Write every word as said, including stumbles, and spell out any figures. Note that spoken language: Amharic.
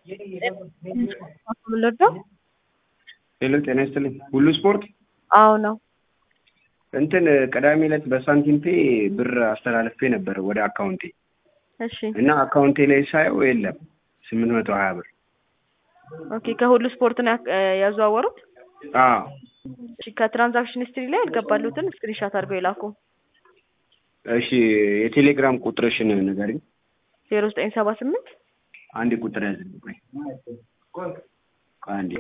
ምንለዶ ሄሎ ጤና ይስጥልኝ። ሁሉ ስፖርት አዎ ነው። እንትን ቅዳሜ ዕለት በሳንቲም ፔ ብር አስተላልፌ ነበር ወደ አካውንቴ እሺ እና አካውንቴ ላይ ሳየው የለም ስምንት መቶ ሀያ ብር። ኦኬ ከሁሉ ስፖርት ነው ያዘዋወሩት? አዎ እሺ ከትራንዛክሽን ሂስትሪ ላይ ያልገባሉትን ስክሪንሾት አድርገው ይላኩ። እሺ የቴሌግራም ቁጥርሽን ንገሪኝ። ዜሮ ዘጠኝ ሰባ ስምንት አንድ ቁጥር ያዝልኝ። ቆይ አንዴ